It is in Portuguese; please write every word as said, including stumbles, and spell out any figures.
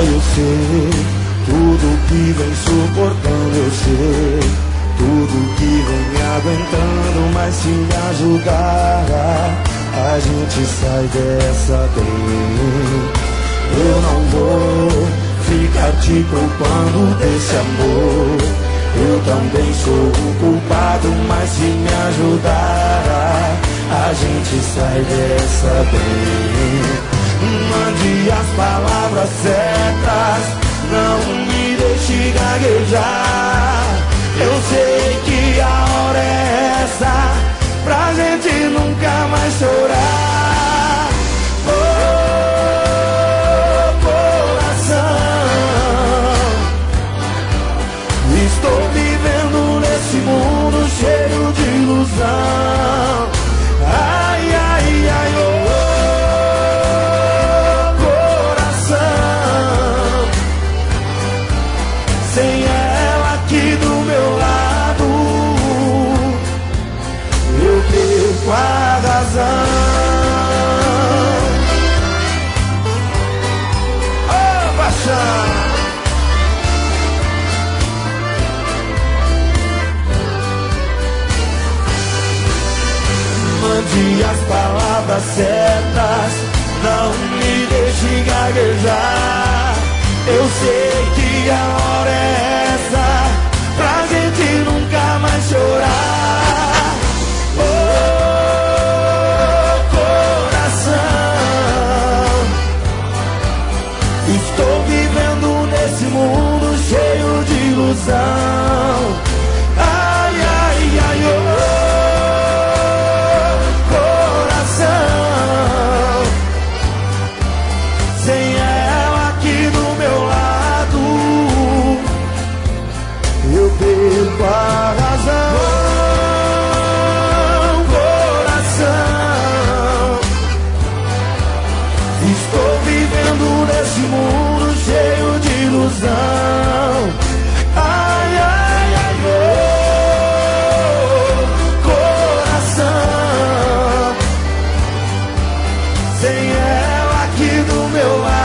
eu sei, tudo que vem suportando eu sei, tudo que vem me aguentando, mas se me ajudar, a gente sai dessa bem. Eu não vou ficar te culpando desse amor, eu também sou o culpado, mas se me ajudar, a gente sai dessa bem. Mande as palavras certas, não me deixe gaguejar. Eu sei que a hora é essa, pra gente nunca mais chorar. Oh, coração, estou vivendo nesse mundo cheio de ilusão. Ai, ai, ai, oh, coração, sem ela aqui do meu lado, eu perco a razão. Oh, paixão, mande as palavras certas, não me deixe gaguejar. Eu sei que a hora é essa, pra gente nunca mais chorar. Oh, coração, estou vivendo nesse mundo cheio de ilusão. Ai, ai, ai, oh, coração, sem ela aqui do meu lado, eu perco a razão. Coração, estou vivendo nesse mundo cheio de ilusão. Ai, ai, ai, oh, coração, sem ela aqui do meu lado,